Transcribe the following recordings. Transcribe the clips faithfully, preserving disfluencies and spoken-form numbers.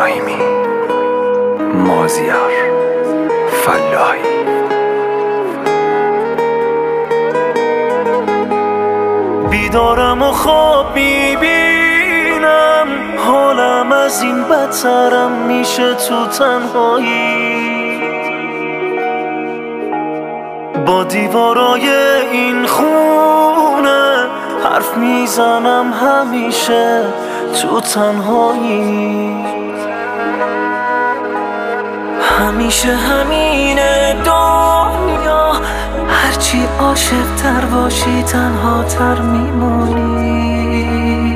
ابراهیمی، مازیار فلاحی. بیدارم و خواب میبینم، حالم از این بدترم میشه تو تنهایی. با دیوارای این خونه حرف میزنم همیشه تو تنهایی. همیشه همینه دنیا، هرچی عاشق تر باشی تنها تر میمونی.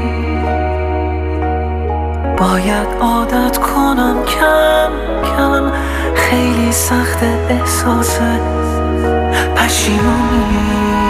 باید عادت کنم کم کم، خیلی سخت احساس پشیمونی.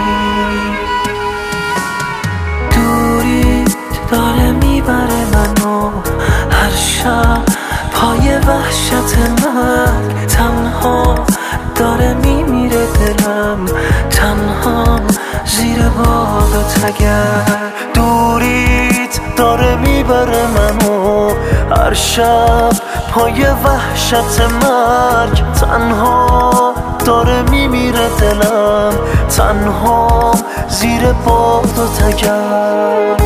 دوری داره میبره منو هر شب پای وحشت مرگ. تنها داره میمیره دلم، تنها زیر باد و تگر. دوریت داره میبره منو هر شب پای وحشت مرگ. تنها داره میمیره دلم، تنها زیر باد و تگر.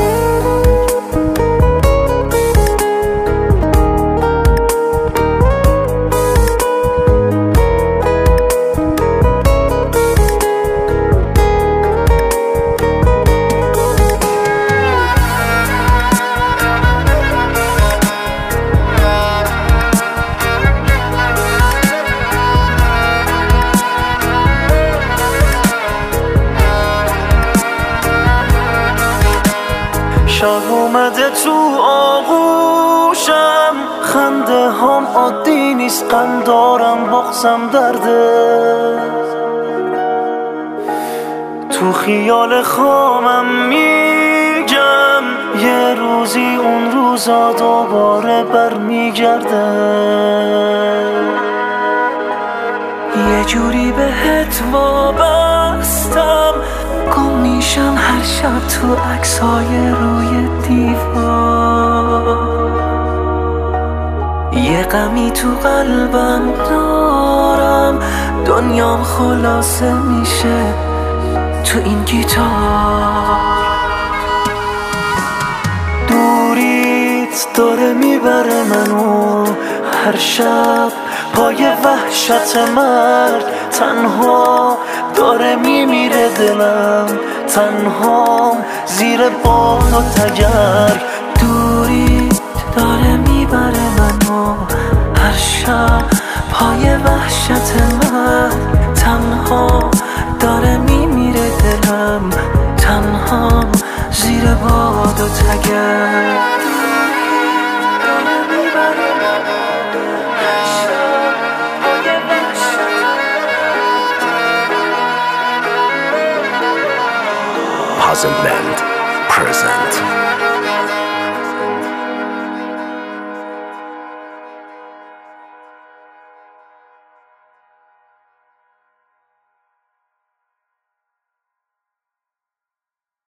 شب اومده تو آغوشم، خنده هم عادی نیست، غم دارم بغزم درده. تو خیال خامم میگم یه روزی اون روزا دوباره برمیگرده. یه جوری بهت وابستم، گم میشم هر شب تو عکسای روی دیوار. یه غمی تو قلبم دارم، دنیام خلاصه میشه تو این گیتار. دوریت داره میبره منو هر شب پای وحشت مرگ. تنها داره میمیره دلم، تنها زیر باد و تگر. دوریت داره میبره منو هر شب پای وحشت مرگ. تنها داره میمیره دلم، تنها زیر باد و تگر. Puzzle Band present